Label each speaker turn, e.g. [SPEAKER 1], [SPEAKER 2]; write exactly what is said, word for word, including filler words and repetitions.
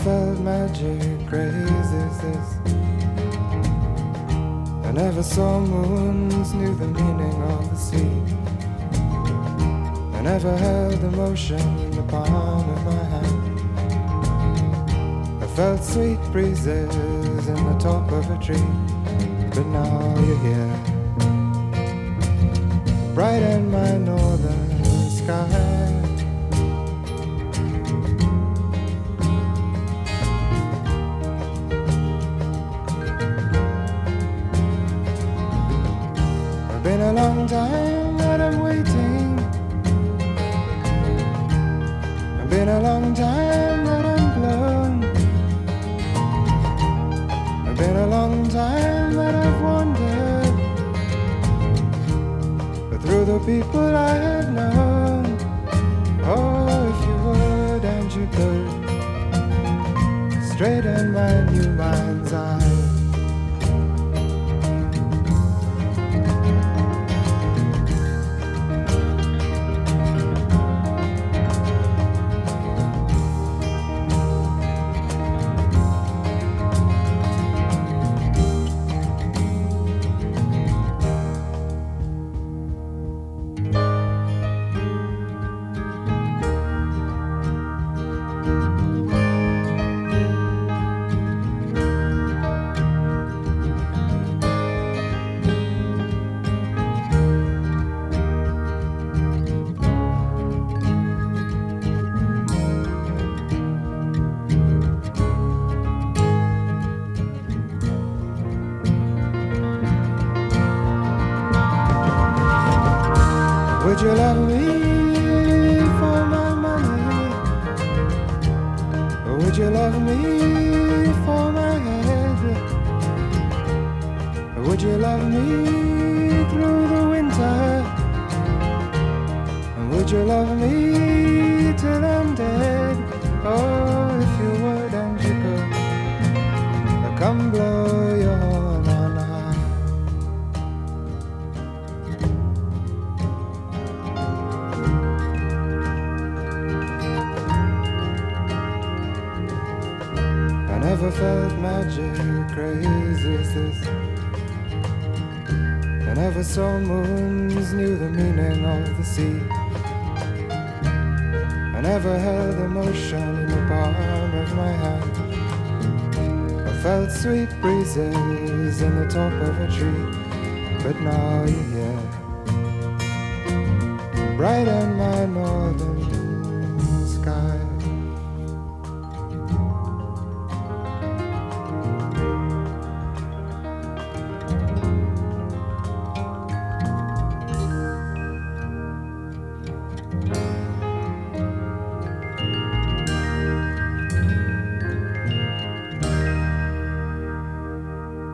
[SPEAKER 1] felt magic, crazy as this. I never saw moons, knew the meaning of the sea. I never held emotion in the palm of my hand. I felt sweet breezes in the top of a tree. But now you're here, bright in my northern sky. It's been a long time that I'm waiting. It's been a long time that I'm blown. It's been a long time that I've wandered, but through the people I have known. Oh, if you would and you could, straight in my new mind's eye. Would you love me for my money? Or would you love me for my head? Or would you love me through the winter? And would you love me till I'm dead? Oh, if you would and you could, I'll come blow your horn on high. I never felt magic, crazy as this. I never saw moons, knew the meaning of the sea. I never held emotion in the palm of my hand. I felt sweet breezes in the top of a tree. But now you're here, bright in my northern